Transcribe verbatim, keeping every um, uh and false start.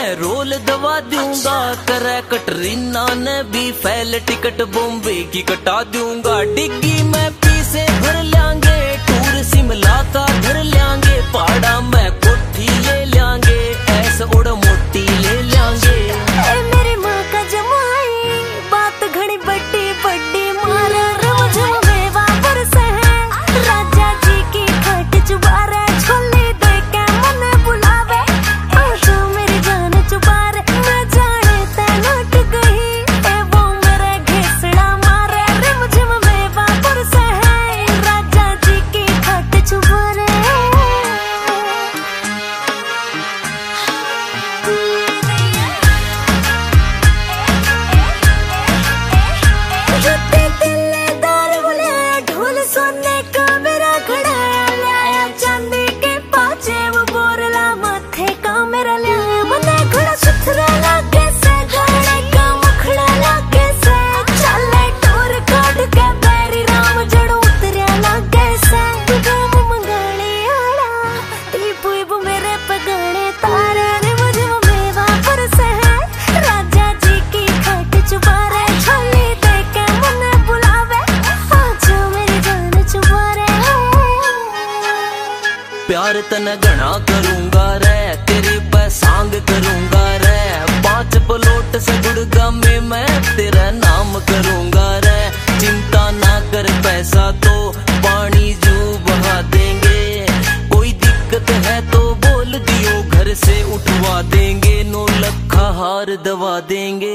Role दवा दूंगा। करे कटरीना ने भी फैल टिकट बॉम्बे की कटा दूंगा। डिग्गी में पीसे भर लेंगे, टूर शिमला का धर लेंगे। पहाड़ा में कोठी ले लेंगे, ऐसे उड़ मोटी ले लेंगे। मेरी माँ का जमाई बात घड़ी बड्डी बड्डी मारे रोज मेवा बरसे है। राजा जी की खट चुबारे छोले दे के मन बुलावे। जो मेरी जान चुबारे मैं जाने तेन उठ गई। ए वो मेरे घिसड़ा मारे रिम झिम मेवा बरसे है। राजा जी की खट चुबारे प्यार तने घना करूंगा रे, तेरी पसांग करूंगा रे। पांच पलोट से गुड़गा में मैं तेरा नाम करूंगा रे। चिंता ना कर पैसा तो पानी जू बहा देंगे। कोई दिक्कत है तो बोल दियो घर से उठवा देंगे। नौ लखा हार दवा देंगे।